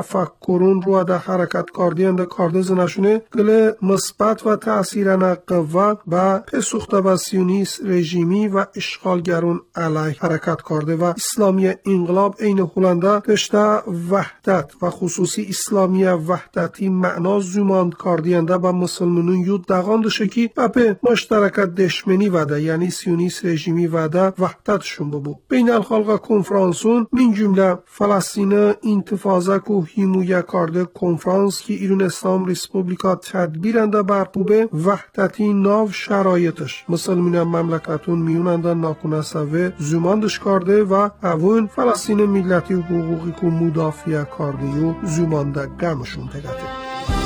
تفکرون رو ده حرکت کردیند کرده زنشونه گل مثبت و تأثیرانه قوه و پسوخته و سیونیست رژیمی و اشغالگرون علیه حرکت کرده و اسلامی انقلاب این هولنده پشته وحدت و خصوصی اسلامی وحدتی معنا زوماند کردینده و مسلمانون یود دقاندشه که و به مشترکت دشمنی وده یعنی سیونیست رژیمی وده وحدتشون ببو. بین الخلق کنفرانسون من جمله فلسطین انتفاضه که هیمویه کرده کنفرانس که ایران اسلام ریسپوبلیکا تدبیرنده برپوبه وحدتی ناو شرایطش مسلمان مملکتون میوننده ناکنه سوه زماندش کرده و اون فلسطین ملتی حقوقی که مدافع کرده و زمانده گمشون تگته.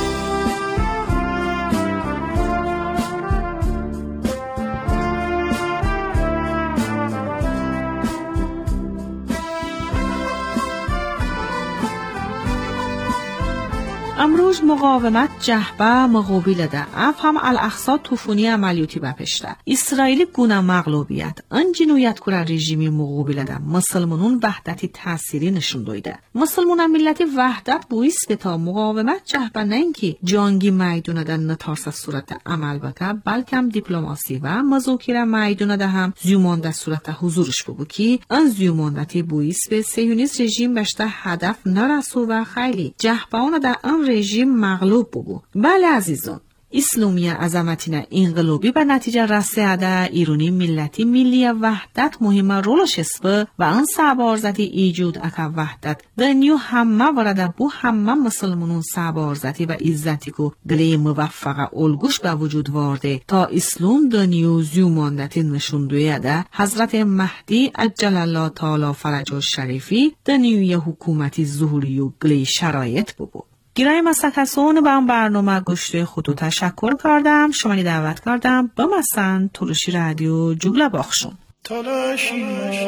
امروز مقاومت جهبه مقابل ده افهم الاقصا توفونی عملیاتی بپشته اسرائیل گونه مغلوبیت انجنویت کره رژیمی مقابل ده مسلمانون وحدتی تأثیری نشون دویده. مسلمانان ملتی وحدت بویست که تا مقاومت جهبه نه اینکه جنگی میدونه ده نتارس صورت عمل بکه بلکه هم دیپلماسی و مذاکره میدونه ده هم زیومانده صورت حضورش ببو که ان زیوماندتی بویست به سیونیست رژیم بشته هدف نرسو و خیلی جهبه اون ده رژیم مغلوب بگو. بله عزیزان اسلامی عظمتین انقلابی به نتیجه رسیده ایرانی ملتی ملی وحدت مهم رولش اسبه و ان سبارزتی ایجود اکا وحدت دنیو همه ورده بو همه مسلمانون سبارزتی و عزتی کو گلی موفق الگوش به وجود وارده تا اسلام دنیو زیوماندتی نشوندویه ده حضرت مهدی عجل الله تعالی فرجه شریفی دنیوی حکومتی ظهوری و گلی شرایط ببو. گیرای مسکسون با هم برنامه گوشت خودو تشکر کردم. شما نی دعوت کردم با مثلا تلوشی رادیو جوگل باخشون تلاشی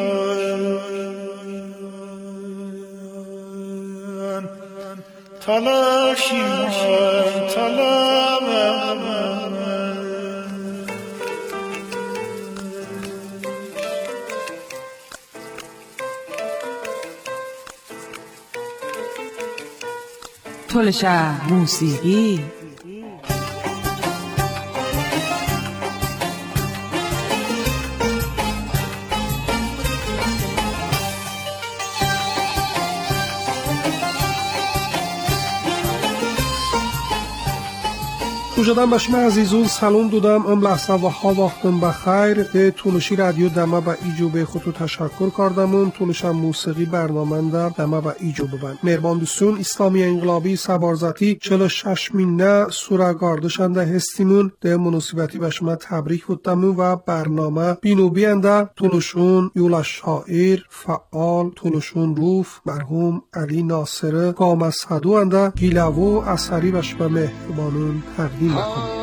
تلاشی تلاشی تلشه موسیقی خوشدم بشم عزیزون سلام دادم ام لحظه و ها وقتم بخیر به تونشی رادیو دمه و ایجو به خودتو تشکر کردم تونشم موسیقی برنامه ده دمه و ایجو ببن مربان دوستون اسلامی انقلابی سبارزتی چهل و شش مینه سوره گاردشنده هستیمون ده مناسبتی بشم تبریک بودم و برنامه بینو بینده تونشون یولا شاعر فعال تونشون روف مرحوم علی ناصر قام صدو انده گیلوو اثری بشم مهربانون تقدیم میکنم.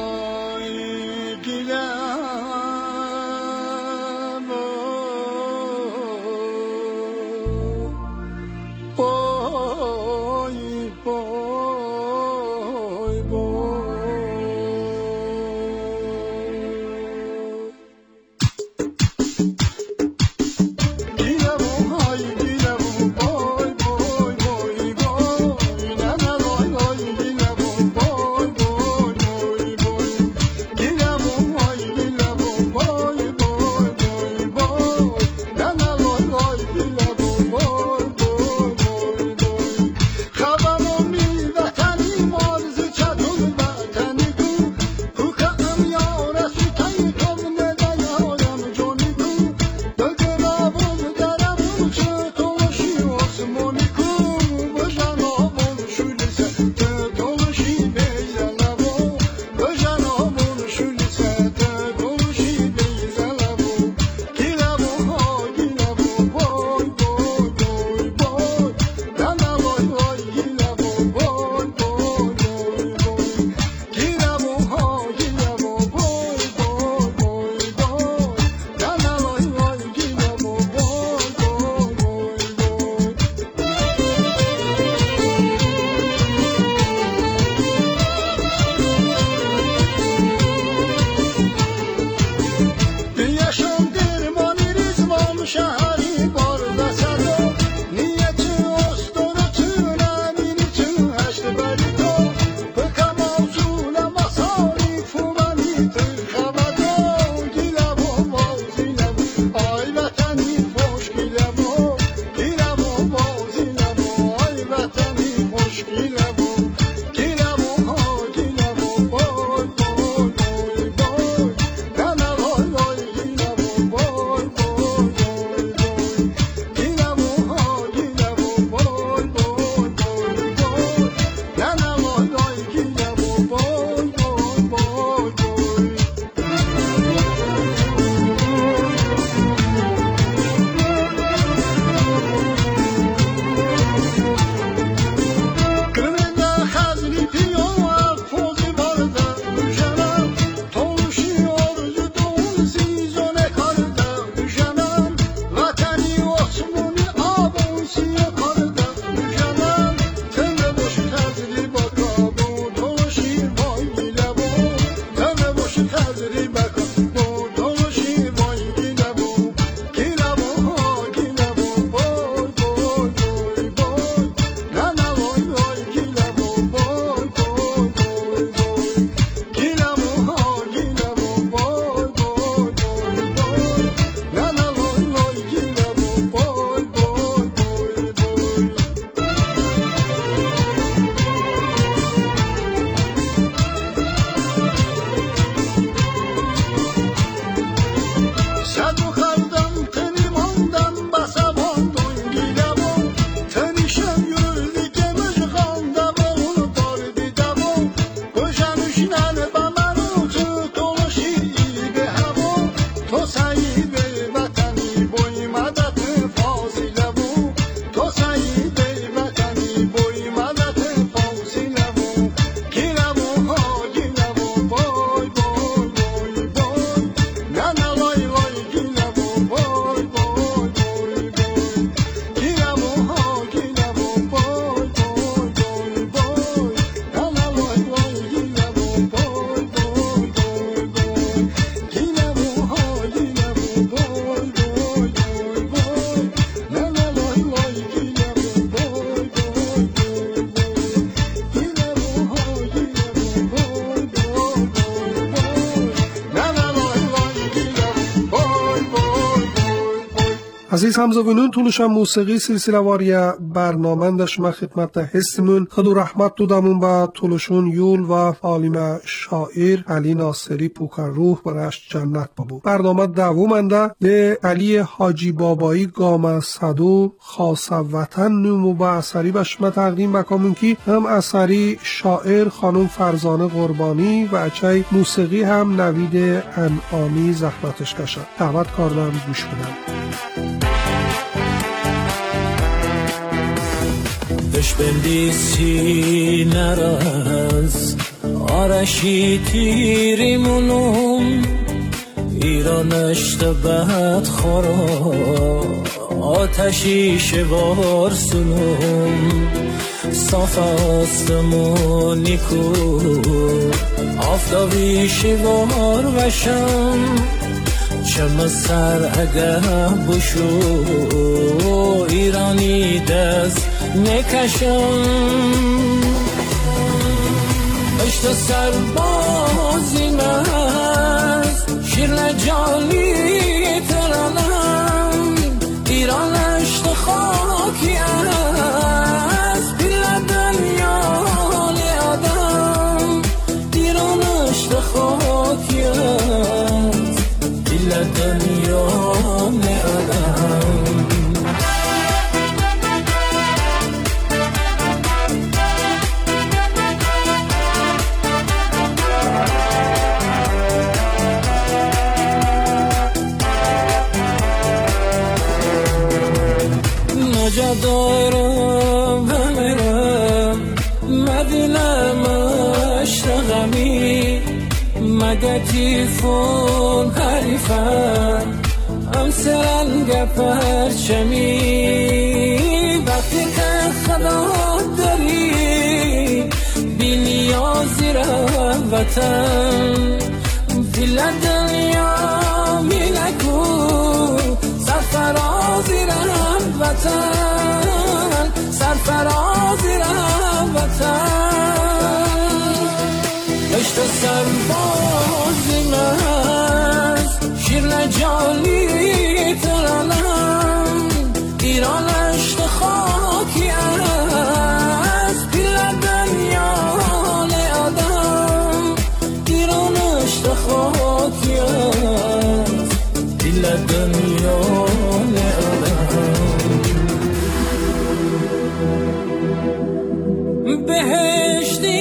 عزیز همزوینون طولشم موسیقی سلسله واری برنامه داشت ما خدمت هستیمون خدو رحمت دودمون با طولشون یول و عالم شاعر علی ناصری پوکر روح برش جنت بابو. برنامه دومنده به علی حاجی بابایی گام صدو خاص وطن نمو با اثری بشما تقدیم بکامون که هم اثری شاعر خانم فرزانه قربانی و اچای موسیقی هم نوید انعامی زحمتش کشن. دعوت کردم گوش بدم. Beşbendi sinaraz Araşi tirimunum İran eşte bad khara Ateşi şevar sunum Saf astamoni ku Aftabi şevar veşam چم سر اگه بشو ایرانی دست نکشم اشت سربازی مز شیر لجالی ترانم ایران اشت خاکی از بیل دنیا لیادم ایران اشت خاکی از دنیا میادم نجدارم همرم مدینه مشتغمی مگه تیفون حریفم امسرنگ پرچمی وقتی که خدا داری بی نیازی رو وطن فیل دنیا می نکو سرفرازی رو وطن سرفرازی رو وطن اشت سربازی مز شیر لجالی ترانم ایران اشت خاکی از بیل دنیا لیادم ایران اشت خاکی از بیل دنیا لیادم بهشتی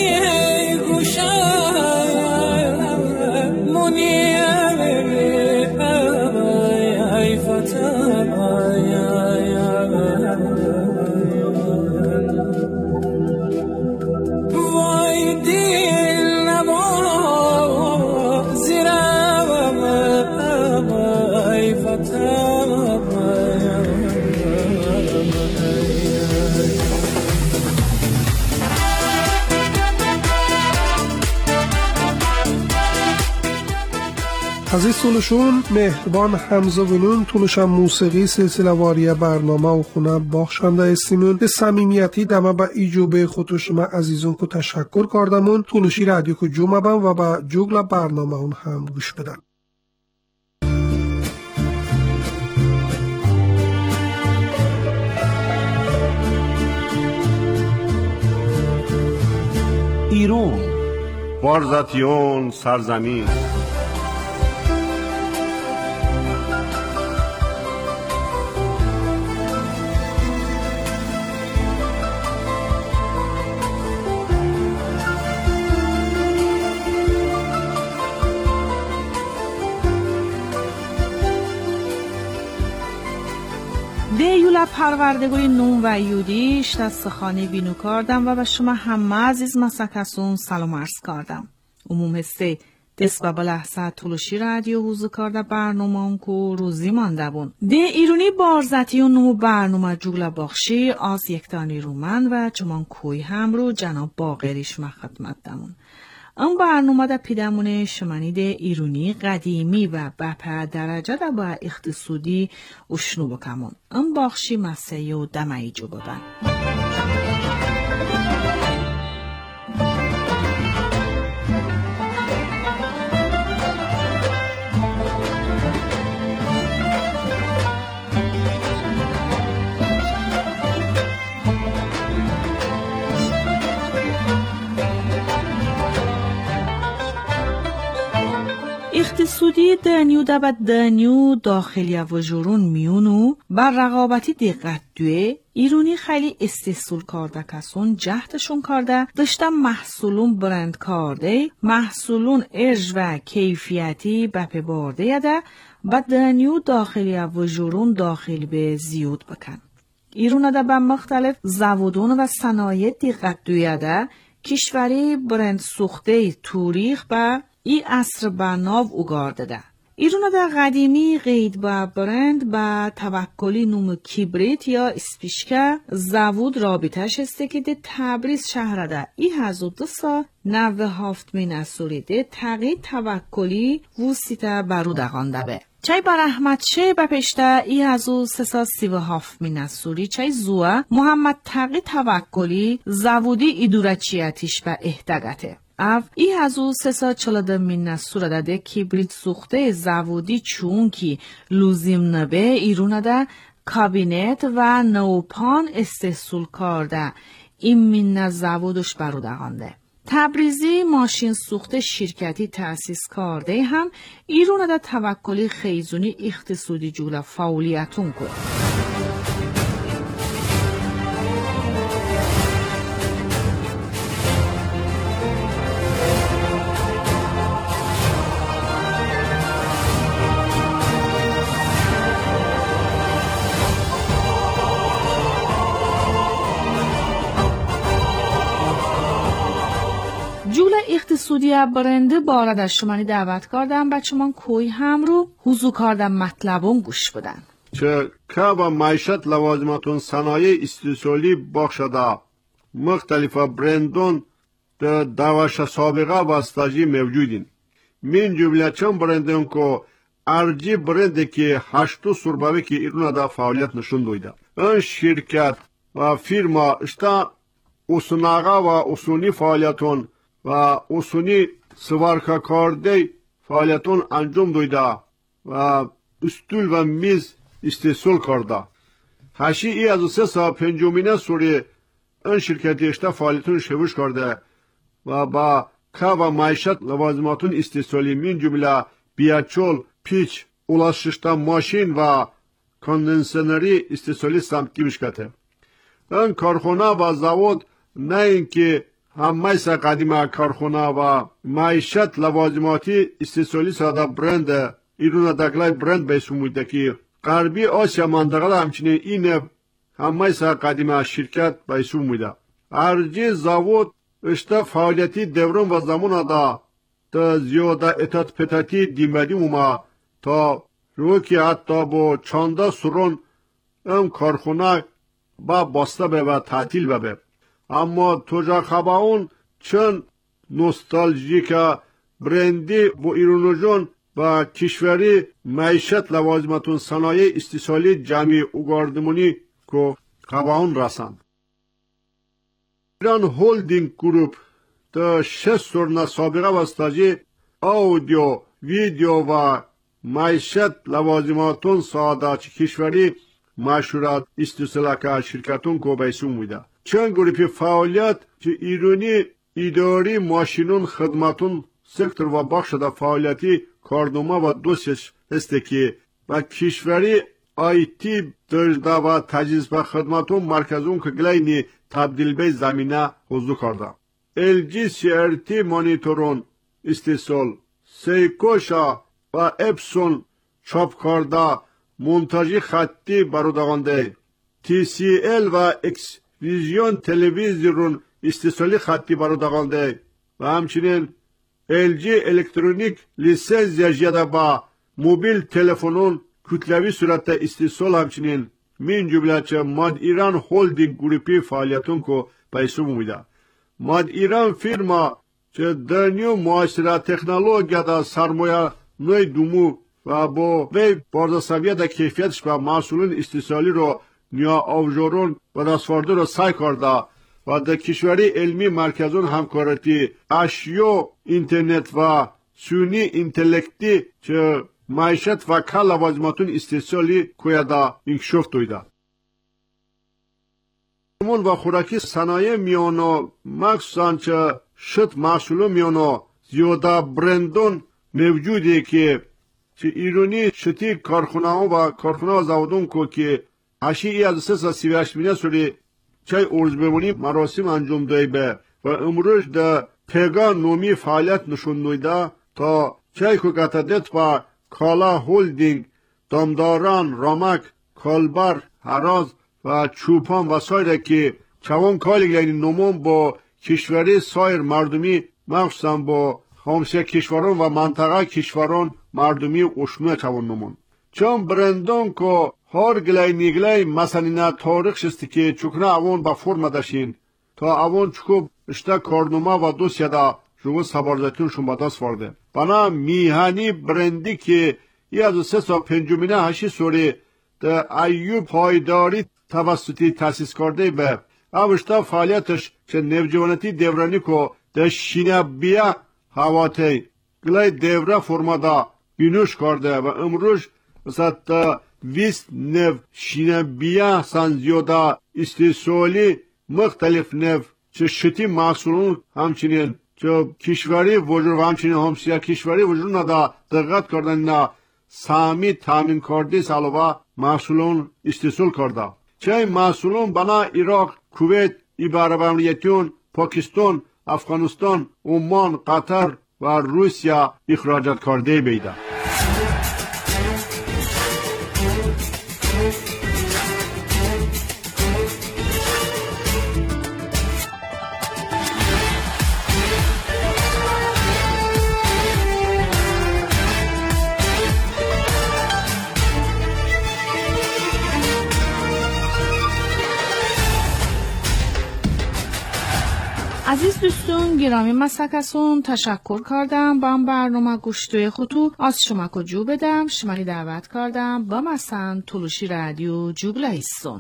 عزیز طولشون مهربان همزوینون طولشم موسیقی سلسله واری برنامه و خونه باخشنده استیمون به صمیمیتی دمه با ایجوبه خودش ما عزیزون که تشکر کردمون طولشی رادیو که جمعه بم و با جوگل برنامه اون هم گوش بدن. ایران بارزاتیون سرزمین دیولا پروردگوی نون و یودیش دست خانه بینو کردم و به شما همه عزیز مسکسون سلام عرض کردم. عموم هسته دست با بلحظه طولشی رادیو حوزو کرده برنامه اون که روزی مانده بون. ده ایرونی بارزتی و نمو برنامه جوگل باخشی از یکتانی رومن و چمان کوی هم رو جناب باقریش ما خدمت دمون. اون برنامه دا پیدمونه شمانید ایرونی قدیمی و بپر درجه دا با اقتصادی اشنو بکمون. اون باخشی مسیح و دمایی جو ببن. اقتصادی دنیو دا با دنیو داخلی و جورون میونو بر رقابتی دقت دوی ایرونی خیلی استحصول کرده کسون جهتشون کرده داشتن محصولون برند کرده محصولون ارج و کیفیتی بپی برده یده با دنیو داخلی و جورون داخل به زیود بکن. ایرون دا به مختلف زوودون و صنایع دقت دویده کشوری برند سوخته توریخ با ای عصر بناو اوگارده ده. ایرون در قدیمی قید با برند با توکلی نوم کیبریت یا اسپیشکه زوود رابطش استه که ده تبریز شهر ده ای هزود دو سا نوه هافت می نسوری ده تقیید توکلی وسیطه برو دقانده به. چای بر احمد شه بپشته ای هزو سه سا سی و هفت می نسوری چای زوه محمد تقی توکلی زوودی ایدورچیتیش به احتگته. اف ای هزو سه سا چلاده من نسوره داده کیبریت سوخته زوودی چون کی لوزیم نبه ایرونه ده کابینت و نوپان استحصول کرده این من زوودش برو دقانده. تبریزی ماشین سوخته شرکتی تأسیس کرده هم ایرونه ده توکلی خیزونی اقتصادی جوله فعالیتون کرد. اقتصادی برنده بارد از شمانی دعوت کردم بچه من کوی هم رو حضور کردم مطلبون گوش بدن. چه که با معیشت لوازماتون صنایع استثالی بخشده مختلف برندون در دوش سابقه و استاجی موجودین. من جمله چند برندون که ارجی برنده که هشتو سرباوی که ایرون دا فعالیت نشون دویده. این شرکت و فرما اشتا اصناغا و اصونی فعالیتون و اصونی سوارکا کرده فعالیتون انجام دویده و استول و میز استحصال کرده. هشی ای از سه سا پنجمینه سوری این شرکتی اشتا فعالیتون شوش کرده و با که و معیشت لوازماتون استحصالی من جمله بیاچول، پیچ، اولاششتا ماشین و کندنسنری استحصالی سمتی بشکته. این کارخانه و زواد نه اینکه همه سا قدیمه کارخانه و معیشت لوازماتی استحصالی ساده برند ایرون دکلای برند بیسومیده که غربی آسیا منطقه همچنین این همه سا قدیمه شرکت بیسومیده. ارجی زواد اشتا فعالیتی دوران و زمان دا تا زیاده اتات پتاتی دیمدی اوما تا روکی حتی با چانده سرون ام کارخانه با باسته به و تعطیل به. اما توجه خباون چون نوستالژیکا برندی با ایرونوژون و کشوری معیشت لوازماتون صنایع استحصالی جمعی اوگاردمونی که خباون رسند. ایران هولدینگ گروپ تا شش سرنا سابقه و استاجی آودیو، ویدیو و معیشت لوازماتون ساده چه کشوری مشهورات استحصالکا شرکتون که بیسون میده. چند گروپی فعالیت که ایرانی اداری ماشینون خدماتون سکتر و بخش دا فعالیتی کارنامه و دوستش هسته که و کشوری آیتی درجده و تجهیز و خدماتون مرکزون که گلینی تبدیل به زمینه حضور کرده. ال جی سی ار تی مانیتورون استحصال، سیکوشا و اپسون چاپ کرده منتاجی خطی برودگانده، تی سی ال و اکس ویژیون تلویزیون استحصالی خطی برودگانده و همچنین ال جی الکترونیک لیسنس یجیده با موبیل تلفنون کتلوی صورت استحصال همچنین من جمله چه ماد ایران هولدینگ گروپی فعالیتون که پیسو میده. ماد ایران فرما چه دنیو معاصره تکنولوژیا دا سرمایه نوی دومو و با وی بارزاسویه دا کیفیتش به محصولین استحصالی رو نیا آوجورون و دستفارده رو سعی کرده و در کشوری علمی مرکزون همکارتی اشیو اینترنت و سونی اینتلکتی چه معیشت و کل لوازماتون استحصالی کویده انکشاف دویده. و خوراکی صنایع میانو مخصوصا چه شد محصولو میانو زیاده برندون موجوده که چه ایرانی شتی کارخونه ها و کارخونه ها زودون که که هشی ای از سه سال سی و هشت مینه سوری چای ارز بمونی مراسم انجام دایی به و امروز ده پیگان نومی فعالیت نشون نویده تا چای که گتدت و کالا هولدینگ، دامداران، رامک، کالبر، هراز و چوپان و سایر که چوان کالی گلینی نمون با کشوری سایر مردمی مخصوصا با همسایه کشوران و منطقه کشوران مردمی اشنو چوان نمون. چون برندان که هر گلای نیگلای مثلا تاریخ شستی که چکنه اوان با فرم داشتین تا اوان چکو اشتا کارنامه و دوسیه دا جو سبارزتون شون با دست ورده. بنا میهانی برندی که یه از سه سال پنجمینه هشی سوری ده ایوب پایداری توسطی تاسیس کرده به اوشتا فعالیتش چه نوجوانتی دورانی که ده شینبیه هواتی گلای دوره فرما دا بینوش کرده و امروز مثلا ده ویست نو شینبیه سنزیودا استیسولی مختلف نو چه شتی محصولون همچنین چه کشوری وجود و همچنین همسیه کشوری وجود ندا دقت کردن نه سامی تامین کرده سالوبا محصولون استیسول کرده چه محصولون بنا عراق، کویت، عرب امریتیون، پاکستان، افغانستان، عمان، قطر و روسیه اخراجات کرده بیده. عزیز دوستون گرامی مسکسون تشکر کردم با برنامه گوشتوی خطو از شما که جو بدم شمالی دعوت کردم با مثلا تولوشی رادیو جوبلایستون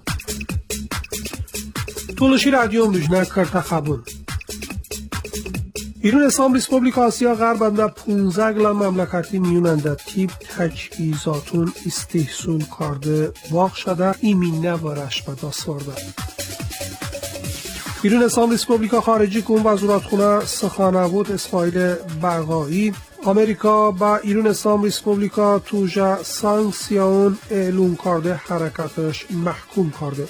تولوشی رادیو مجنک کرتا خبون ایران اسلام ریسپوبلیکا آسیا غربنده پونزده گلا مملکتی میوننده تیپ تجهیزاتون استحصول کرده واقع شده ایمینه بارش به دست ورده. ایران اسلام ریسپوبلیکا خارجی کن وزارتخونه سخنگوی اسماعیل بقایی آمریکا با ایران اسلام ریسپوبلیکا توجه سانکسیون اعلام کرده حرکتش محکوم کرده.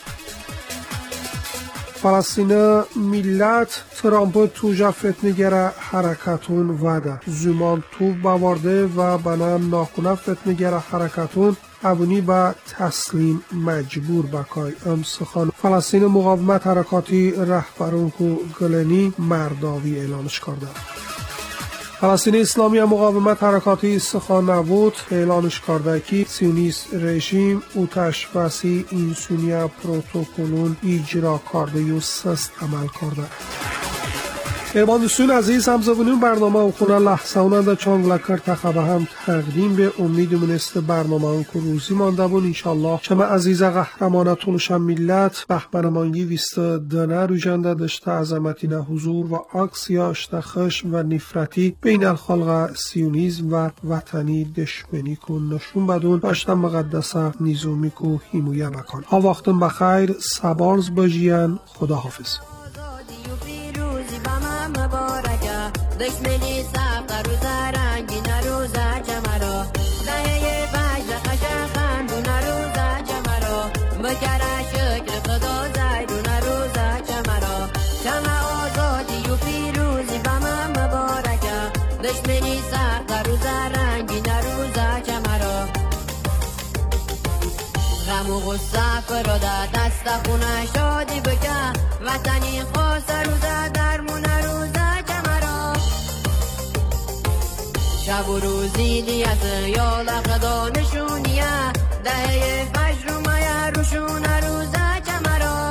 فلسطین ملت ترامپ توجه فتنه‌گر حرکتون وده زمان تو باورده و بنا ناخونه فتنه‌گر حرکتون ابونی با تسلیم مجبور بکای ام سخن فلسطین مقاومت حرکاتی رهبرون کو گلنی مرداوی اعلانش کرده. فلسطین اسلامی مقاومت حرکاتی سخنگوی اعلانش کرده که سیونیست رژیم اوتش بسی اینسونیا پروتکلون اجرا کرده و سست عمل کرده. ارمان دوستون عزیز همزبانون برنامه و خونه لحظه اوننده چانگلکر تخبه هم تقدیم به امید منست برنامه اون که روزی مانده بون انشالله شما عزیز قهرمانه طولشم ملت بحبرمانگی ویست دنه رو جنده داشته عظمتی نه حضور و اکسیاشته خشم و نفرتی بین الخلق سیونیزم و وطنی دشمنی کن نشون بدون باشتن مقدسه نیزومی که حمایه بکن. ها وقتم بخیر سبارز بجین خدا حافظ. دشمنی سفر و زرنگی نروزه چمرا دهه فجر خشخن دو نروزه چمرا بکره شکر خدا زیدو نروزه چمرا چمه آزادی و پیروزی بمه مبارکه دشمنی سفر و زرنگی نروزه چمرا غم و غصه فراده دست خونه شادی بکه وطنی خواست روزه درمون روزه شب و روزی دیت یا لقدا نشونیه دهه فجر و مایه روشون روزه چمرا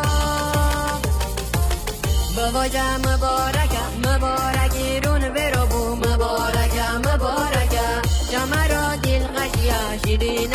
بواجه مبارکه مبارکی رون برو بو مبارکه مبارکه چمرا دل غشیه شیرین